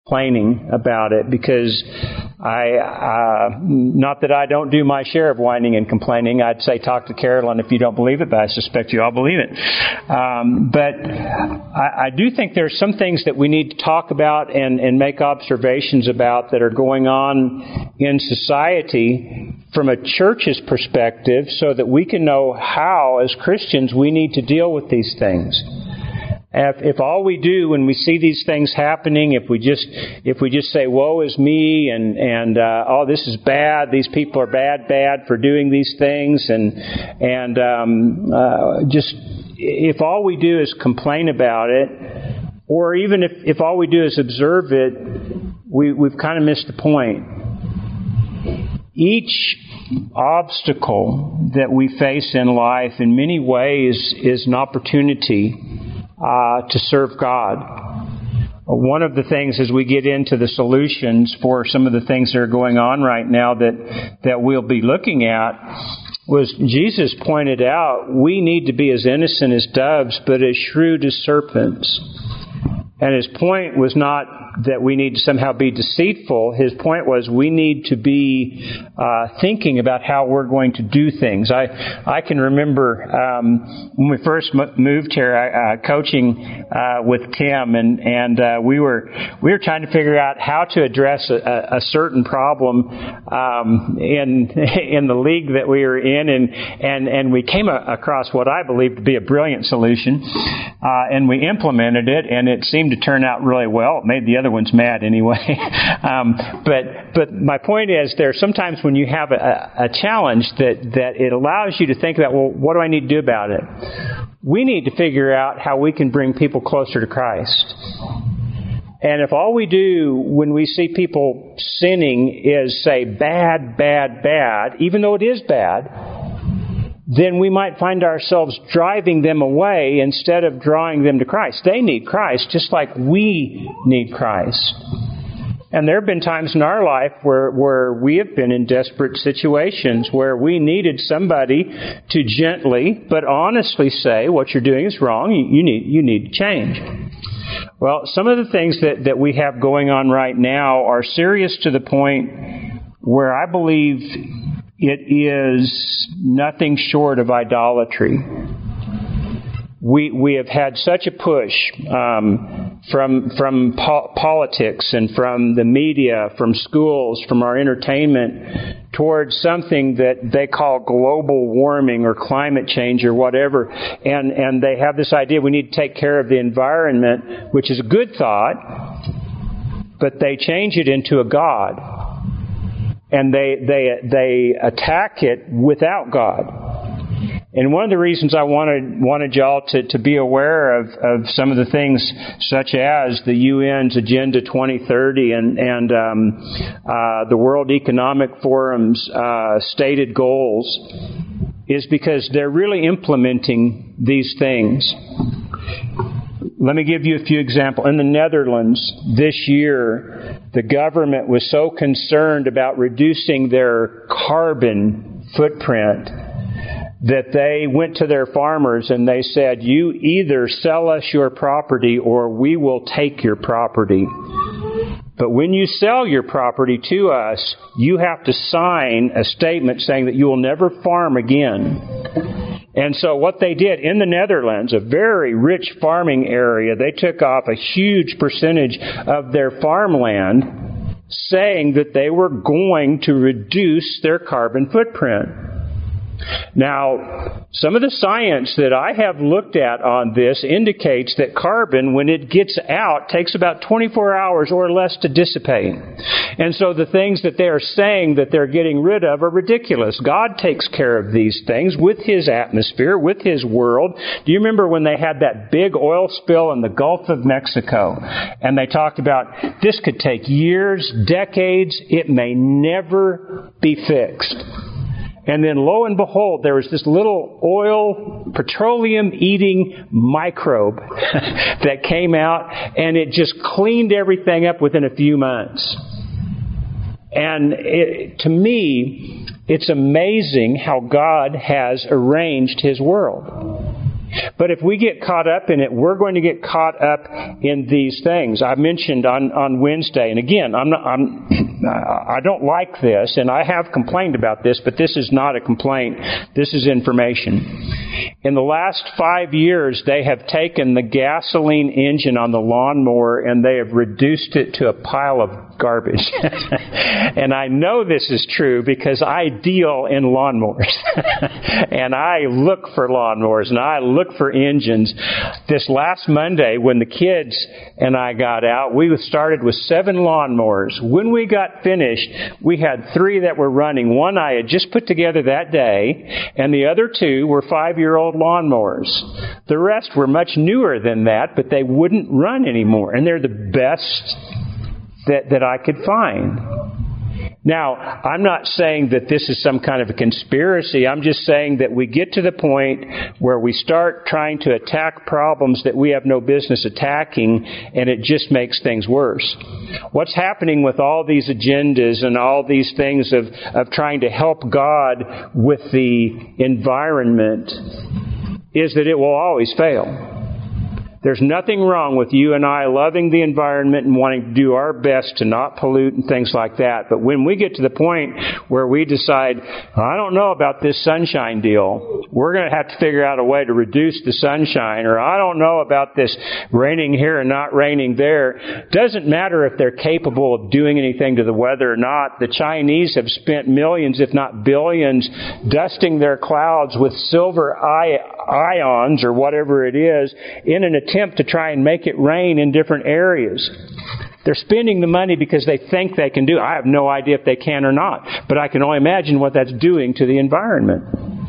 complaining about it, because not that I don't do my share of whining and complaining. I'd say talk to Carolyn if you don't believe it, but I suspect you all believe it. But I do think there's some things that we need to talk about and make observations about that are going on in society from a church's perspective, so that we can know how, as Christians, we need to deal with these things. If all we do when we see these things happening, if we just say, woe is me, and oh, this is bad, these people are bad for doing these things, and just if all we do is complain about it, or even if all we do is observe it, we've kind of missed the point. Each obstacle that we face in life in many ways is an opportunity to serve God. One of the things as we get into the solutions for some of the things that are going on right now that we'll be looking at was Jesus pointed out we need to be as innocent as doves, but as shrewd as serpents. And his point was not that we need to somehow be deceitful. His point was we need to be thinking about how we're going to do things. I can remember when we first moved here, coaching with Tim, and we were trying to figure out how to address a certain problem in the league that we were in, and we came across what I believe to be a brilliant solution, and we implemented it, and it seemed to turn out really well. It made the other ones mad anyway. But my point is, there are sometimes when you have a challenge that it allows you to think about, well, what do I need to do about it? We need to figure out how we can bring people closer to Christ. And if all we do when we see people sinning is say bad, even though it is bad, then we might find ourselves driving them away instead of drawing them to Christ. They need Christ just like we need Christ. And there have been times in our life where we have been in desperate situations where we needed somebody to gently but honestly say, what you're doing is wrong, you need to change. Well, some of the things that we have going on right now are serious to the point where I believe it is nothing short of idolatry. We have had such a push from politics and from the media, from schools, from our entertainment, towards something that they call global warming or climate change or whatever. And they have this idea we need to take care of the environment, which is a good thought, but they change it into a god. And they attack it without God. And one of the reasons I wanted y'all to be aware of some of the things such as the UN's Agenda 2030 and the World Economic Forum's stated goals is because they're really implementing these things. Let me give you a few examples. In the Netherlands this year, the government was so concerned about reducing their carbon footprint that they went to their farmers and they said, you either sell us your property or we will take your property. But when you sell your property to us, you have to sign a statement saying that you will never farm again. And so what they did in the Netherlands, a very rich farming area, they took off a huge percentage of their farmland, saying that they were going to reduce their carbon footprint. Now, some of the science that I have looked at on this indicates that carbon, when it gets out, takes about 24 hours or less to dissipate. And so the things that they are saying that they're getting rid of are ridiculous. God takes care of these things with His atmosphere, with His world. Do you remember when they had that big oil spill in the Gulf of Mexico? And they talked about this could take years, decades, it may never be fixed. And then lo and behold, there was this little petroleum-eating microbe that came out, and it just cleaned everything up within a few months. And to me, it's amazing how God has arranged His world. But if we get caught up in it, we're going to get caught up in these things. I mentioned on Wednesday, and again, I don't like this, and I have complained about this, but this is not a complaint. This is information. In the last 5 years, they have taken the gasoline engine on the lawnmower and they have reduced it to a pile of garbage. And I know this is true because I deal in lawnmowers. And I look for lawnmowers and I look for engines. This last Monday, when the kids and I got out, we started with 7 lawnmowers. When we got finished, we had 3 that were running. One I had just put together that day, and the other 2 were 5-year-old lawnmowers. The rest were much newer than that, but they wouldn't run anymore. And they're the best that I could find. Now, I'm not saying that this is some kind of a conspiracy. I'm just saying that we get to the point where we start trying to attack problems that we have no business attacking, and it just makes things worse. What's happening with all these agendas and all these things of trying to help God with the environment is that it will always fail. There's nothing wrong with you and I loving the environment and wanting to do our best to not pollute and things like that. But when we get to the point where we decide, I don't know about this sunshine deal, we're going to have to figure out a way to reduce the sunshine, or I don't know about this raining here and not raining there. Doesn't matter if they're capable of doing anything to the weather or not. The Chinese have spent millions, if not billions, dusting their clouds with silver ions or whatever it is in an attempt to try and make it rain in different areas. They're spending the money because they think they can do it. I have no idea if they can or not, but I can only imagine what that's doing to the environment.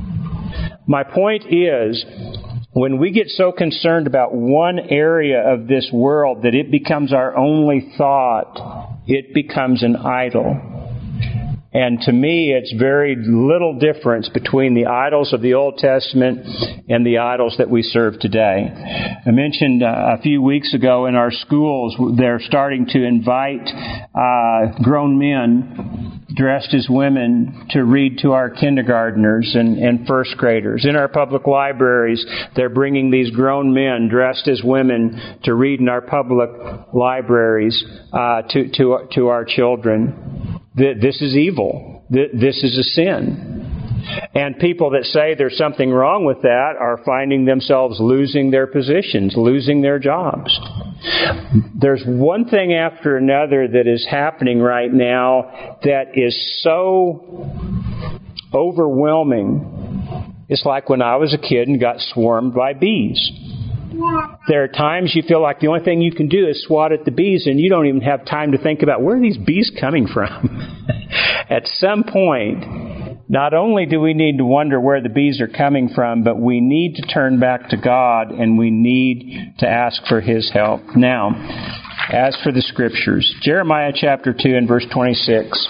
My point is, when we get so concerned about one area of this world that it becomes our only thought, it becomes an idol. And to me, it's very little difference between the idols of the Old Testament and the idols that we serve today. I mentioned a few weeks ago in our schools, they're starting to invite grown men dressed as women to read to our kindergartners and first graders. In our public libraries, they're bringing these grown men dressed as women to read in our public libraries to our children. This is evil. This is a sin. And people that say there's something wrong with that are finding themselves losing their positions, losing their jobs. There's one thing after another that is happening right now that is so overwhelming. It's like when I was a kid and got swarmed by bees. There are times you feel like the only thing you can do is swat at the bees, and you don't even have time to think about where are these bees coming from. At some point, not only do we need to wonder where the bees are coming from, but we need to turn back to God, and we need to ask for His help. Now, as for the Scriptures, Jeremiah chapter 2 and verse 26.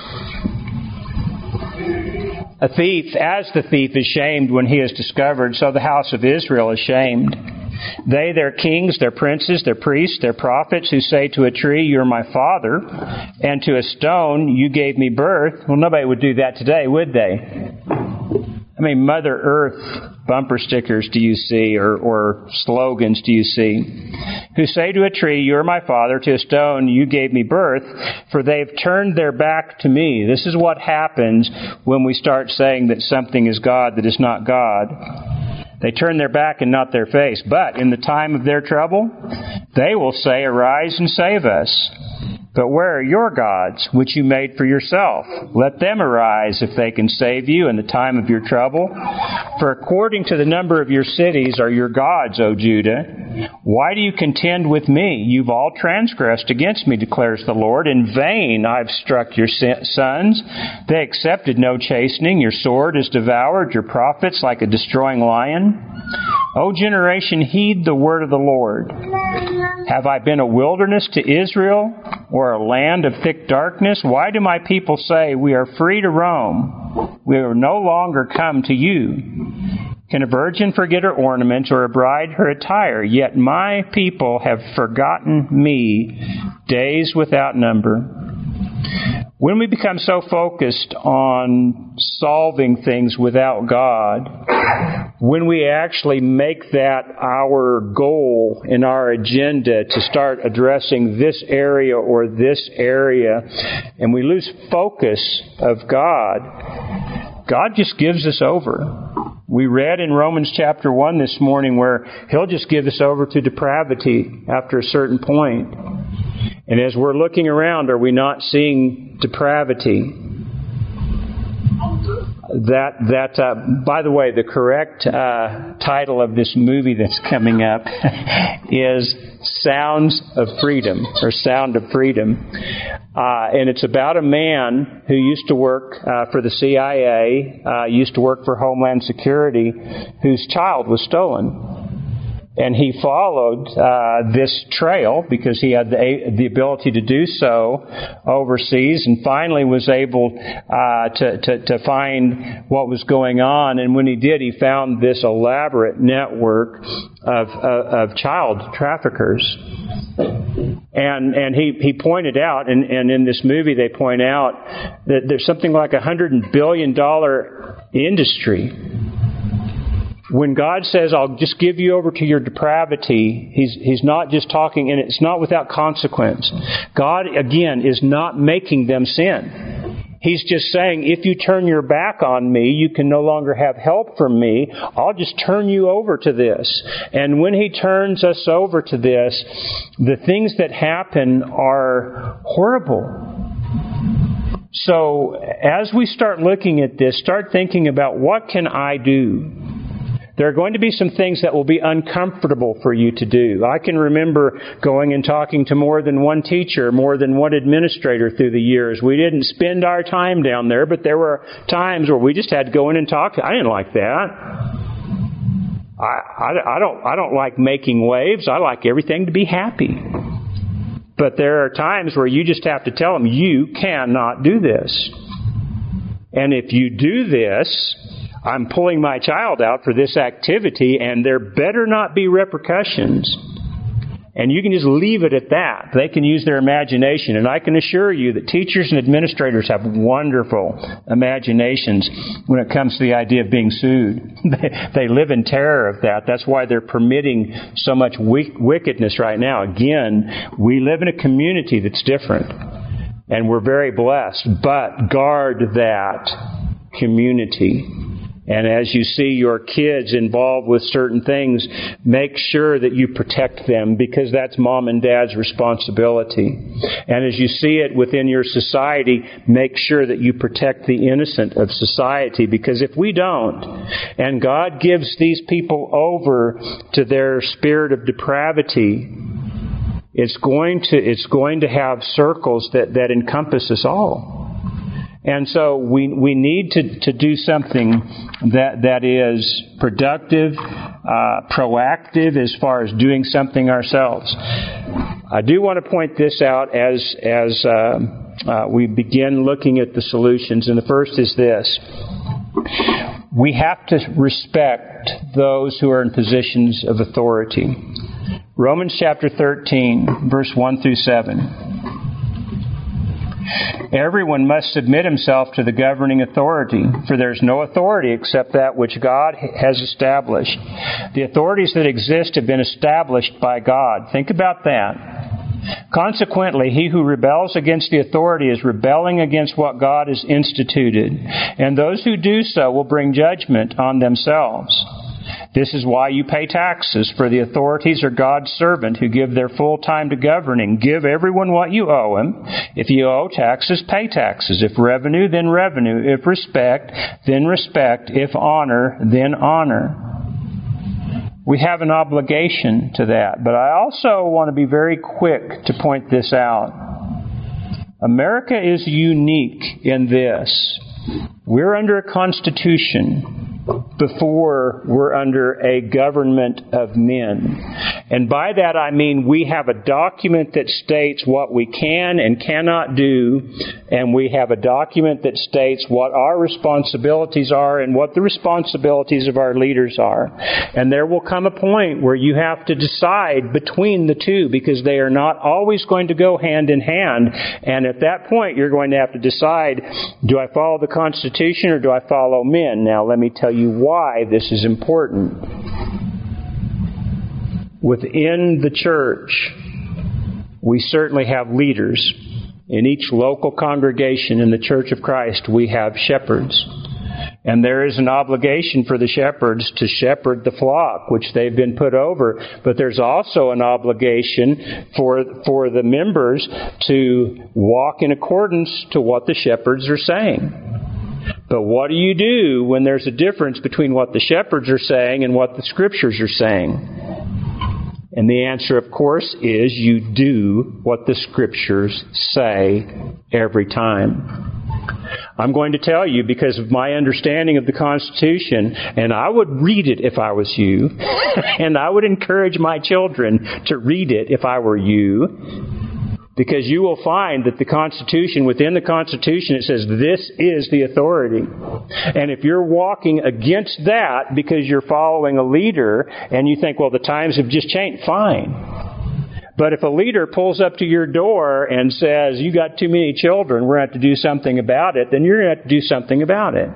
A thief, as the thief is shamed when he is discovered, so the house of Israel is shamed. They, their kings, their princes, their priests, their prophets, who say to a tree, you're my father, and to a stone, you gave me birth. Well, nobody would do that today, would they? I mean, Mother Earth bumper stickers do you see, or slogans do you see? Who say to a tree, you're my father, to a stone, you gave me birth, for they've turned their back to me. This is what happens when we start saying that something is God that is not God. They turn their back and not their face. But in the time of their trouble, they will say, arise and save us. But where are your gods, which you made for yourself? Let them arise if they can save you in the time of your trouble. For according to the number of your cities are your gods, O Judah. Why do you contend with me? You've all transgressed against me, declares the Lord. In vain I've struck your sons. They accepted no chastening. Your sword is devoured, your prophets like a destroying lion. O generation, heed the word of the Lord. Have I been a wilderness to Israel, or a land of thick darkness? Why do my people say, we are free to roam? We will no longer come to you. Can a virgin forget her ornaments, or a bride her attire? Yet my people have forgotten me days without number. When we become so focused on solving things without God, when we actually make that our goal in our agenda to start addressing this area or this area, and we lose focus of God, God just gives us over. We read in Romans chapter 1 this morning where He'll just give us over to depravity after a certain point. And as we're looking around, are we not seeing depravity? By the way, the correct title of this movie that's coming up is Sounds of Freedom, or Sound of Freedom. And it's about a man who used to work for the CIA, used to work for Homeland Security, whose child was stolen. And he followed this trail because he had the ability to do so overseas, and finally was able to find what was going on. And when he did, he found this elaborate network of child traffickers. And he pointed out, and in this movie they point out that there's something like $100 billion industry. When God says, I'll just give you over to your depravity, He's not just talking, and it's not without consequence. God, again, is not making them sin. He's just saying, if you turn your back on me, you can no longer have help from me. I'll just turn you over to this. And when He turns us over to this, the things that happen are horrible. So, as we start looking at this, start thinking about, what can I do? There are going to be some things that will be uncomfortable for you to do. I can remember going and talking to more than one teacher, more than one administrator through the years. We didn't spend our time down there, but there were times where we just had to go in and talk. I didn't like that. I don't like making waves. I like everything to be happy. But there are times where you just have to tell them, you cannot do this. And if you do this, I'm pulling my child out for this activity, and there better not be repercussions. And you can just leave it at that. They can use their imagination. And I can assure you that teachers and administrators have wonderful imaginations when it comes to the idea of being sued. They live in terror of that. That's why they're permitting so much wickedness right now. Again, we live in a community that's different. And we're very blessed. But guard that community. And as you see your kids involved with certain things, make sure that you protect them, because that's mom and dad's responsibility. And as you see it within your society, make sure that you protect the innocent of society, because if we don't, and God gives these people over to their spirit of depravity, it's going to have circles that encompass us all. And so we need to do something that is productive, proactive as far as doing something ourselves. I do want to point this out as we begin looking at the solutions. And the first is this: we have to respect those who are in positions of authority. Romans chapter 13, verse 1 through 7. Everyone must submit himself to the governing authority, for there is no authority except that which God has established. The authorities that exist have been established by God. Think about that. Consequently, he who rebels against the authority is rebelling against what God has instituted, and those who do so will bring judgment on themselves. This is why you pay taxes, for the authorities are God's servant who give their full time to governing. Give everyone what you owe him. If you owe taxes, pay taxes. If revenue, then revenue. If respect, then respect. If honor, then honor. We have an obligation to that. But I also want to be very quick to point this out. America is unique in this. We're under a constitution before we're under a government of men. And by that I mean we have a document that states what we can and cannot do, and we have a document that states what our responsibilities are and what the responsibilities of our leaders are. And there will come a point where you have to decide between the two, because they are not always going to go hand in hand. And at that point you're going to have to decide, do I follow the Constitution or do I follow men? Now let me tell you why this is important. Within the church, we certainly have leaders. In each local congregation in the Church of Christ, we have shepherds. And there is an obligation for the shepherds to shepherd the flock, which they've been put over. But there's also an obligation for the members to walk in accordance to what the shepherds are saying. But what do you do when there's a difference between what the shepherds are saying and what the Scriptures are saying? And the answer, of course, is you do what the Scriptures say every time. I'm going to tell you, because of my understanding of the Constitution, and I would read it if I was you, and I would encourage my children to read it if I were you, because you will find that the Constitution, within the Constitution, it says this is the authority. And if you're walking against that because you're following a leader and you think, well, the times have just changed, fine. But if a leader pulls up to your door and says, you got too many children, we're going to have to do something about it, then you're going to have to do something about it.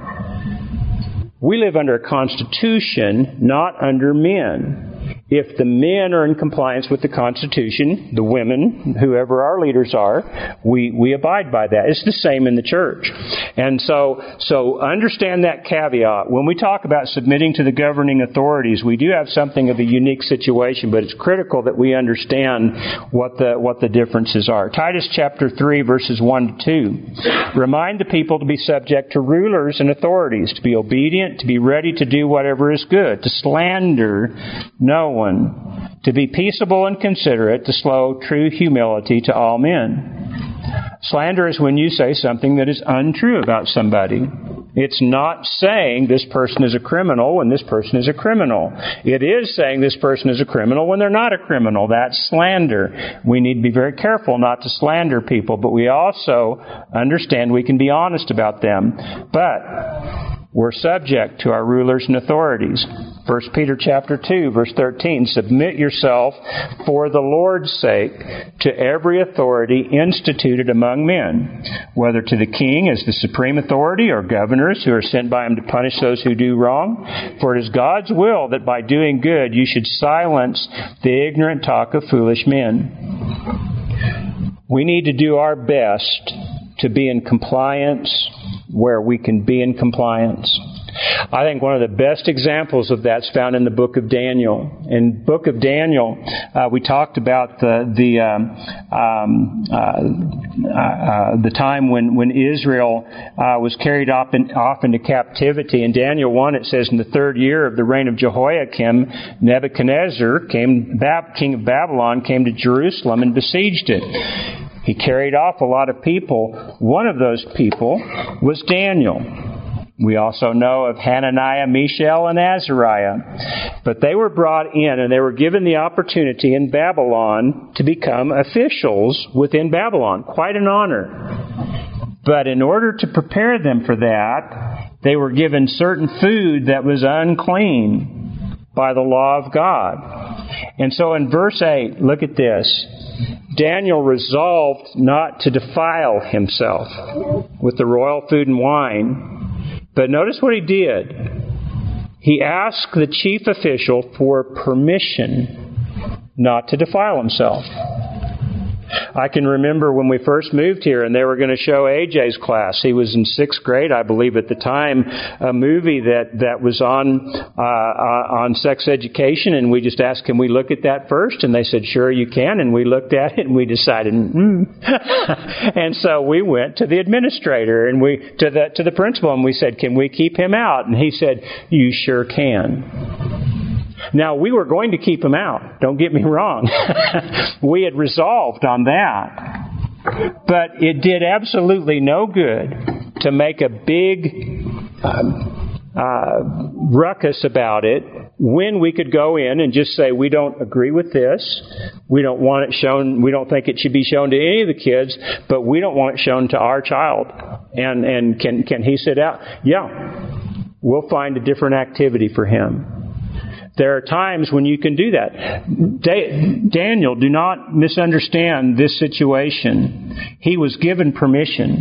We live under a constitution, not under men. If the men are in compliance with the Constitution, the women, whoever our leaders are, we abide by that. It's the same in the church. And so understand that caveat. When we talk about submitting to the governing authorities, we do have something of a unique situation, but it's critical that we understand what the differences are. Titus chapter 3, verses 1 to 2. Remind the people to be subject to rulers and authorities, to be obedient, to be ready to do whatever is good, to slander no one, to be peaceable and considerate, to show true humility to all men. Slander is when you say something that is untrue about somebody. It's not saying this person is a criminal when this person is a criminal. It is saying this person is a criminal when they're not a criminal. That's slander. We need to be very careful not to slander people, but we also understand we can be honest about them. But we're subject to our rulers and authorities. 1 Peter chapter 2, verse 13, submit yourself for the Lord's sake to every authority instituted among men, whether to the king as the supreme authority or governors who are sent by him to punish those who do wrong. For it is God's will that by doing good you should silence the ignorant talk of foolish men. We need to do our best to be in compliance where we can be in compliance. I think one of the best examples of that's found in the book of Daniel. In the book of Daniel, we talked about the time when Israel was carried off into captivity. In Daniel 1, it says, in the 3rd year of the reign of Jehoiakim, Nebuchadnezzar, king of Babylon, came to Jerusalem and besieged it. He carried off a lot of people. One of those people was Daniel. We also know of Hananiah, Mishael, and Azariah. But they were brought in and they were given the opportunity in Babylon to become officials within Babylon. Quite an honor. But in order to prepare them for that, they were given certain food that was unclean by the law of God. And so in verse 8, look at this. Daniel resolved not to defile himself with the royal food and wine. But notice what he did. He asked the chief official for permission not to defile himself. I can remember when we first moved here and they were going to show AJ's class. He was in 6th grade, I believe, at the time, a movie that was on sex education, and we just asked, can we look at that first? And they said, sure, you can. And we looked at it and we decided, And so we went to the administrator and to the principal and we said, can we keep him out? And he said, you sure can. Now, we were going to keep him out. Don't get me wrong. We had resolved on that. But it did absolutely no good to make a big ruckus about it when we could go in and just say, we don't agree with this. We don't want it shown. We don't think it should be shown to any of the kids, but we don't want it shown to our child. And can he sit out? Yeah. We'll find a different activity for him. There are times when you can do that. Daniel, do not misunderstand this situation. He was given permission.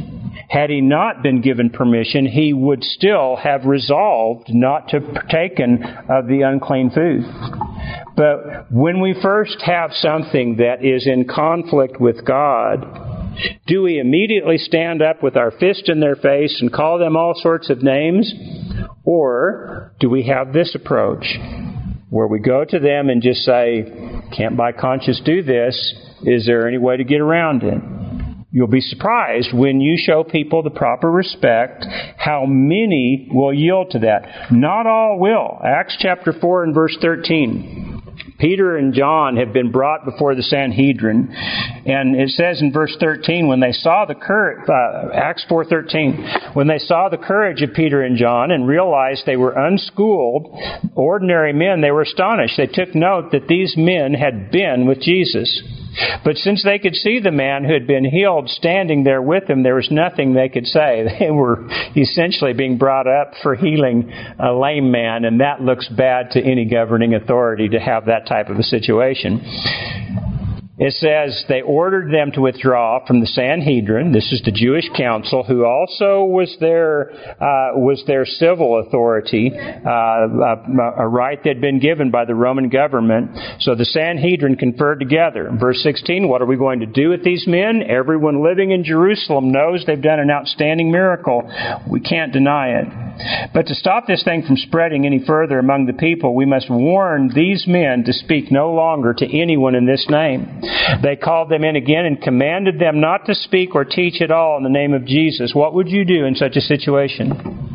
Had he not been given permission, he would still have resolved not to partake of the unclean food. But when we first have something that is in conflict with God, do we immediately stand up with our fist in their face and call them all sorts of names? Or do we have this approach where we go to them and just say, can't by conscience do this. Is there any way to get around it? You'll be surprised when you show people the proper respect, how many will yield to that. Not all will. Acts chapter 4 and verse 13. Peter and John have been brought before the Sanhedrin, and it says in verse 13, when they saw the courage, Acts 4:13, when they saw the courage of Peter and John and realized they were unschooled, ordinary men, they were astonished. They took note that these men had been with Jesus. But since they could see the man who had been healed standing there with them, there was nothing they could say. They were essentially being brought up for healing a lame man, and that looks bad to any governing authority to have that type of a situation. It says they ordered them to withdraw from the Sanhedrin. This is the Jewish council, who also was their civil authority, a right that had been given by the Roman government. So the Sanhedrin conferred together. Verse 16, what are we going to do with these men? Everyone living in Jerusalem knows they've done an outstanding miracle. We can't deny it. But to stop this thing from spreading any further among the people, we must warn these men to speak no longer to anyone in this name. They called them in again and commanded them not to speak or teach at all in the name of Jesus. What would you do in such a situation?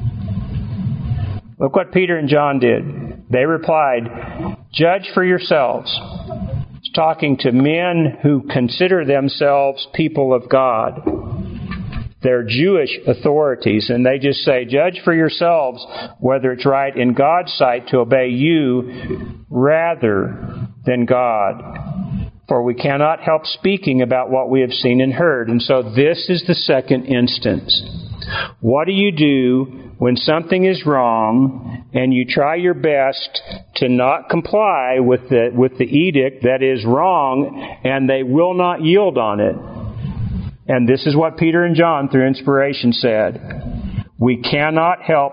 Look what Peter and John did. They replied, "Judge for yourselves." It's talking to men who consider themselves people of God. They're Jewish authorities, and they just say, judge for yourselves whether it's right in God's sight to obey you rather than God. For we cannot help speaking about what we have seen and heard. And so this is the second instance. What do you do when something is wrong and you try your best to not comply with the edict that is wrong, and they will not yield on it? And this is what Peter and John, through inspiration, said. We cannot help,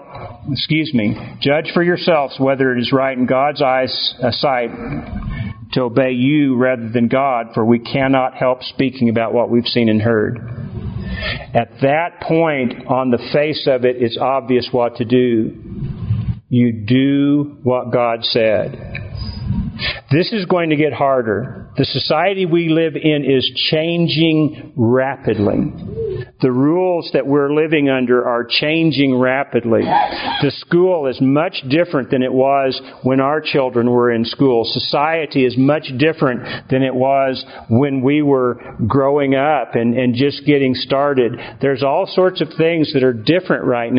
judge for yourselves whether it is right in God's sight to obey you rather than God, for we cannot help speaking about what we've seen and heard. At that point, on the face of it, it's obvious what to do. You do what God said. This is going to get harder. The society we live in is changing rapidly. The rules that we're living under are changing rapidly. The school is much different than it was when our children were in school. Society is much different than it was when we were growing up and just getting started. There's all sorts of things that are different right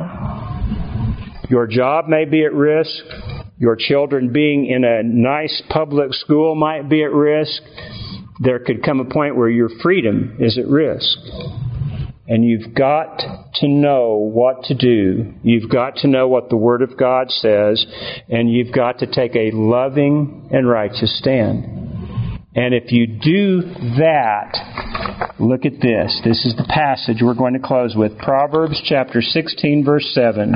now. Your job may be at risk. Your children being in a nice public school might be at risk. There could come a point where your freedom is at risk. And you've got to know what to do. You've got to know what the Word of God says. And you've got to take a loving and righteous stand. And if you do that, look at this. This is the passage we're going to close with. Proverbs chapter 16, verse 7.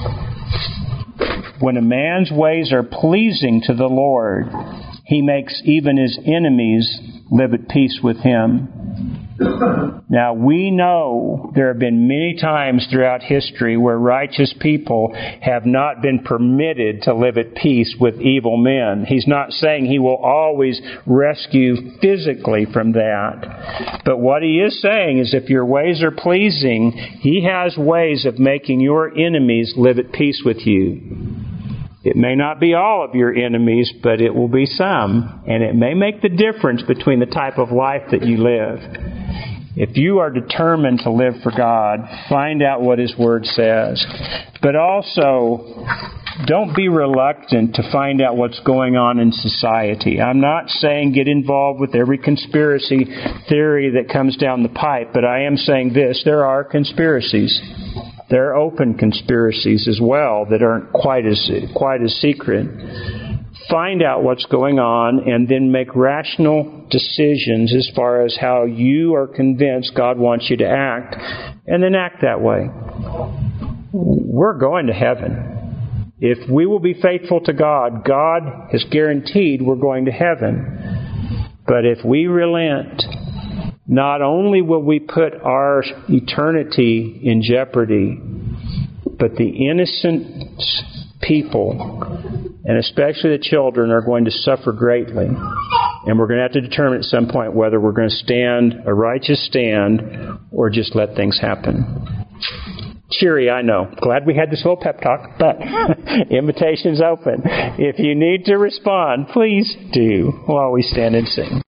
When a man's ways are pleasing to the Lord, He makes even his enemies live at peace with him. Now, we know there have been many times throughout history where righteous people have not been permitted to live at peace with evil men. He's not saying He will always rescue physically from that. But what He is saying is if your ways are pleasing, He has ways of making your enemies live at peace with you. It may not be all of your enemies, but it will be some. And it may make the difference between the type of life that you live. If you are determined to live for God, find out what His Word says. But also, don't be reluctant to find out what's going on in society. I'm not saying get involved with every conspiracy theory that comes down the pipe, but I am saying this: there are conspiracies. There are open conspiracies as well that aren't quite as secret. Find out what's going on and then make rational decisions as far as how you are convinced God wants you to act. and then act that way, we're going to heaven. If we will be faithful to God, God has guaranteed we're going to heaven. But if we relent, not only will we put our eternity in jeopardy, but the innocent people, and especially the children, are going to suffer greatly. And we're going to have to determine at some point whether we're going to stand a righteous stand or just let things happen. Cheery, I know. Glad we had this little pep talk, but invitation's open. If you need to respond, please do while we stand and sing.